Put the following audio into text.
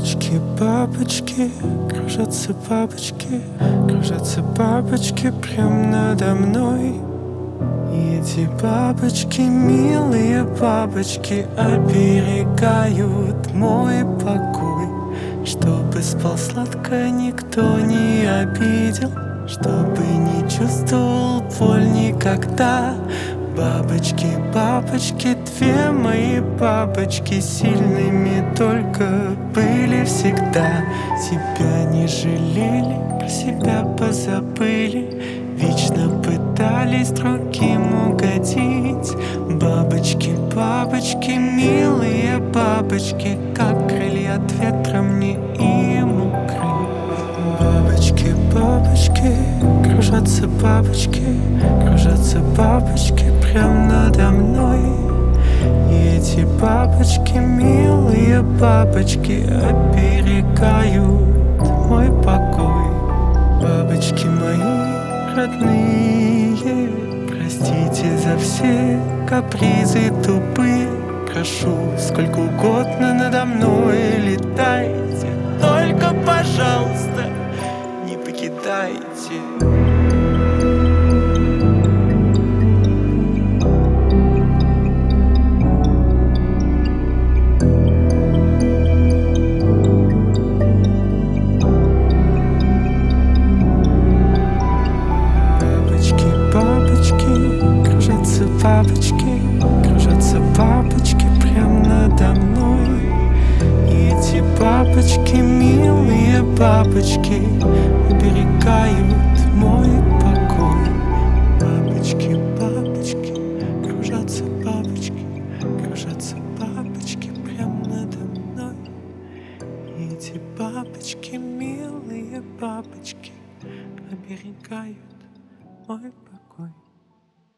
Бабочки, бабочки, кружатся бабочки прям надо мной. И эти бабочки, милые бабочки, оберегают мой покой, чтобы спал сладко, никто не обидел, чтобы не чувствовал боль никогда. Бабочки, бабочки, две мои бабочки, сильными только были всегда. Себя не жалели, про себя позабыли, вечно пытались другим угодить. Бабочки, бабочки, милые бабочки, как крылья от ветра мне им укрыть. Бабочки, бабочки, кружатся бабочки прям надо мной. И эти бабочки, милые бабочки, оберегают мой покой. Бабочки мои родные, простите за все капризы тупые. Прошу, сколько угодно надо мной летайте, только, пожалуйста, не покидайте. Кружатся бабочки прям надо мной. И эти бабочки, милые бабочки, оберегают мой покой. Бабочки, бабочки, кружатся бабочки прям надо мной. И эти бабочки, милые бабочки, оберегают мой покой.